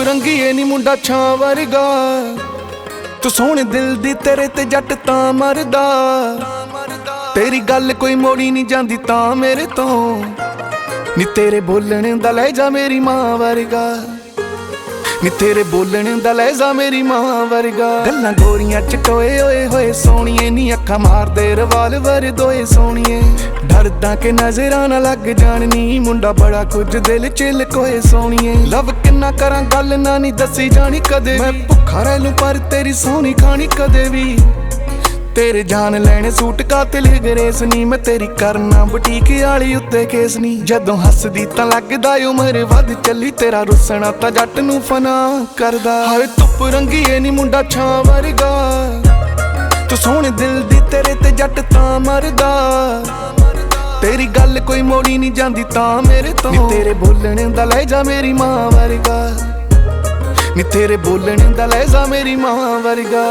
रंगीए नी मुंडा छां वर्गा, तू सोहणे दिल दी तेरे ते जट तां मरदा। तेरी गल कोई मोड़ी नहीं जांदी तां मेरे तो, नी तेरे बोलने दा लहजा मेरी मां वर्गा, नी तेरे बोलने दा लहजा मेरी मां वर्गा। गल्लां गोरियां चटोए होए होए सोहणिए नी अखां मारदे रिवाल्वर दोए सोहणिए। डरदा के नजरां ना लग जाण नी, मुंडा बड़ा कुछ दिल च लकोए सोहणिए। लव किन्ना करां गल ना नी दसी जानी कदे, मैं भुखा रह लूं पर तेरी सोहनी खानी कदे भी। तेरे जान लैने सूट कातिल गरेस नी, मैं तेरी करना बुटीक आली उत्ते केस नी। जदों हसदी तां लगदा उमर वध चली, तेरा रुसना तां जट नूं फना करदा। हाय धुप रंगीए नी मुंडा छां वर्गा, तू सोहणे दिल दी तेरे ते जट तां मरदा। तेरी गल कोई मोड़ी नहीं जांदी तां मेरे तो, नी तेरे बोलने दा लहजा मेरी मां वर्गा, नी तेरे बोलने दा लहजा मेरी मां वर्गा।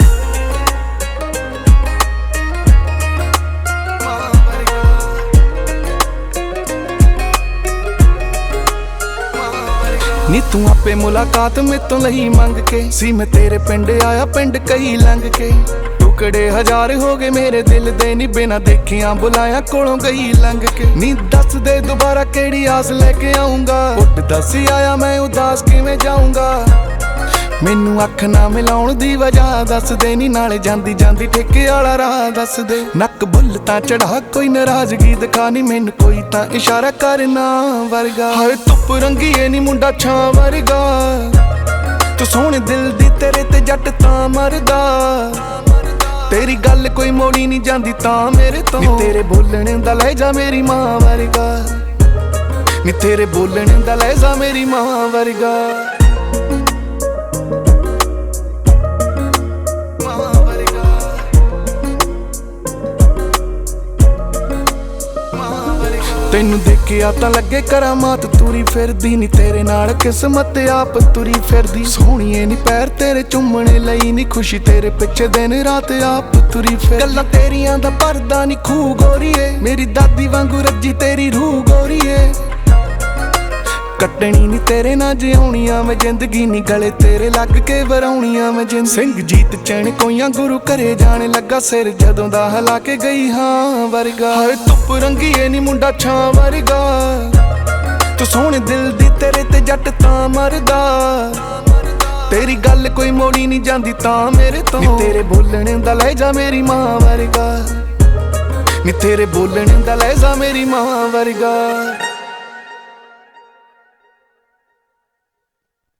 नी तू आपे मुलाकात मेतों लही मंग के, सी मैं तेरे पिंड आया पिंड कई लंघ के। टुकड़े हजार हो गए मेरे दिल दे नी, बिना देखियां बुलाया कोलों गई लंघ के। नी दस दे दोबारा केड़ी आस लेके आऊंगा, उठ दस आया मैं उदास किवें जाऊंगा। मैनू अख ना मिलाउण दी वजह दस दे नी, नाले जांदी जांदी ठेके आला राह दस दे। नक बुल तां चढ़ा कोई नाराजगी दिखा नी, मैनू कोई तां इशारा करना वर्गा। हाय धुप रंगीए नी मुंडा छां वर्गा, तू सोहणे दिल दी तेरे ते जट तां मरदा। तेरी गल कोई मोड़ी नहीं जांदी तां मेरे तो, नी तेरे बोलने दा लहजा मेरी मां वर्गा, नी तेरे बोलने दा लहजा मेरी मां वर्गा। तैनू देखिया तां लगे करामात तुरी फिरदी नी, तेरे नाल किस्मत आप तुरी फिरदी। सोहणीए नी पैर तेरे चुम्मणे लई नी, खुशी तेरे पिछे दिन रात आप तुरी फिर। गल्लां तेरियां दा परदा नी खूह गोरीए, मेरी दादी वांगू रज्जी तेरी रूह गोरीए। कटनी नी तेरे ना जियाउणियां मैं जिंदगी नी, गले तेरे लग के वराउणियां मैं जिंद। सिंह जीत चैन कोइयां गुरु घरे जाने लगा, सिर जदों दा हिला के गई हां वर्गा। हाय धुप रंगीए नी मुंडा छां वर्गा, तू सोहणे दिल दी तेरे ते जट तां मरदा। तेरी गल कोई मोड़ी नहीं जांदी तां मेरे तो, नी तेरे बोलने दा लहजा मेरी मां वर्गा, नी तेरे बोलने दा लहजा मेरी मां वर्गा।